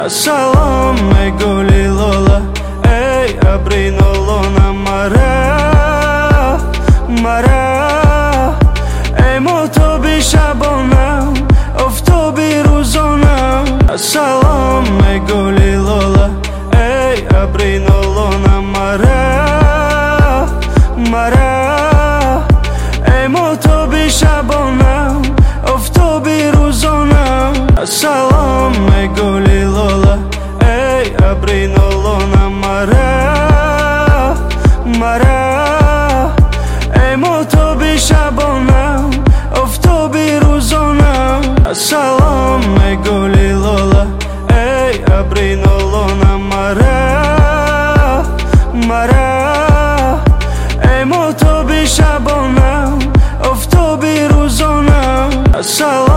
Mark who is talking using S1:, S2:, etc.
S1: Salam me goli lola, ey abrino lona mara, mara. Ey motobi shabonam, oftobi ruzonam. Salam me goli lola, ey abrino lona mara, mara. Ey motobi shabonam, oftobi ruzonam. Salam me goli lola, ey abrino lona mara, mara. Ey motobi shabonam, oftobi ruzonam. Salam me goli lola, ey abrino lona mara, mara. Ey motobi shabonam, oftobi ruzonam.